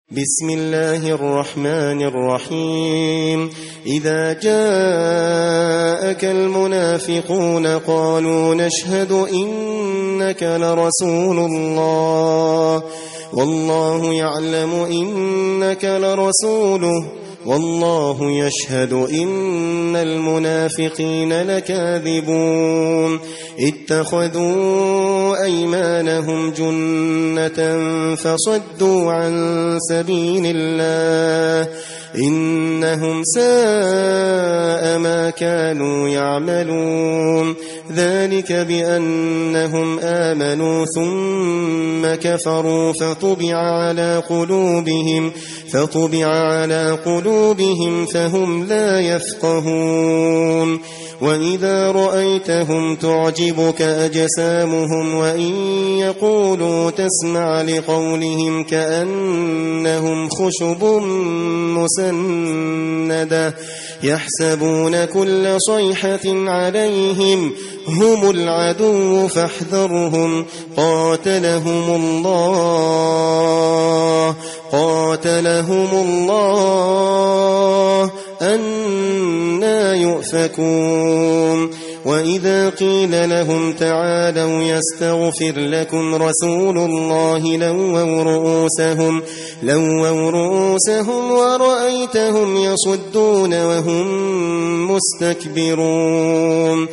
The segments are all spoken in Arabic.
بسم الله الرحمن الرحيم. إذا جاءك المنافقون قالوا نشهد إنك لرسول الله والله يعلم إنك لرسوله والله يشهد إن المنافقين لكاذبون. اتخذوا أيمانهم جنة فصدوا عن سبيل الله إنهم ساء ما كانوا يعملون. ذلك بأنهم آمنوا ثم كفروا فطبع على قلوبهم فهم لا يفقهون. وإذا رأيتهم تعجبك أجسامهم وإن يقولوا تسمع لقولهم كأنهم خشب مسندة يحسبون كل صيحة عليهم هم العدو فاحذرهم قاتلهم الله أنى يؤفكون. وإذا قيل لهم تعالوا يستغفر لكم رسول الله لووا رؤوسهم ورأيتهم يصدون وهم مستكبرون.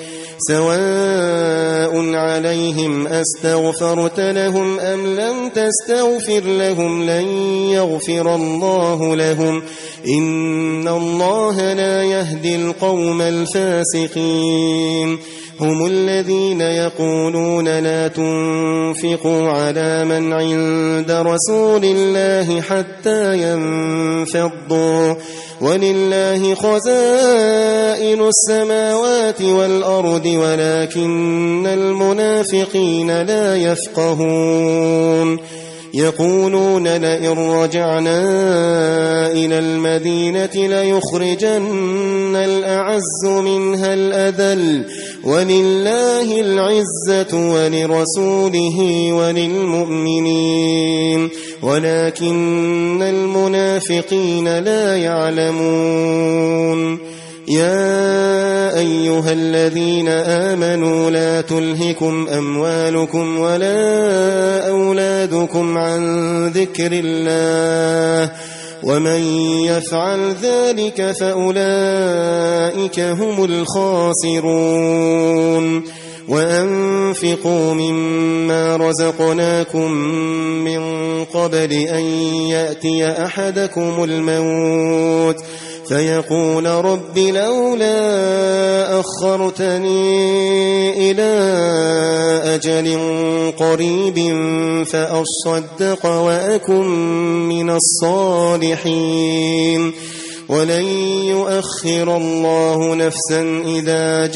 سواء عليهم أستغفرت لهم أم لم تستغفر لهم لن يغفر الله لهم إن الله لا يهدي القوم الفاسقين. هم الذين يقولون لا تنفقوا على من عند رسول الله حتى ينفضوا ولله خزائن السماوات والأرض ولكن المنافقين لا يفقهون. يقولون لئن رجعنا إلى المدينة ليخرجن الأعز منها الأذل ولله العزة ولرسوله وللمؤمنين ولكن المنافقين لا يعلمون. يا أيها الذين آمنوا لا تلهكم أموالكم ولا أولادكم عن ذكر الله ومن يفعل ذلك فأولئك هم الخاسرون. وأنفقوا مما رزقناكم من قبل أن يأتي أحدكم الموت فيقول رب لولا أخرتني إلى أجل قريب فأصدق وأكن من الصالحين. ولن يؤخر الله نفسا إذا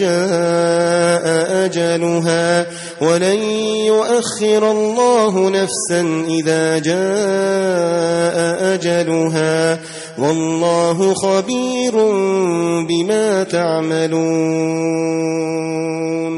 جاء أجلها والله خبير بما تعملون.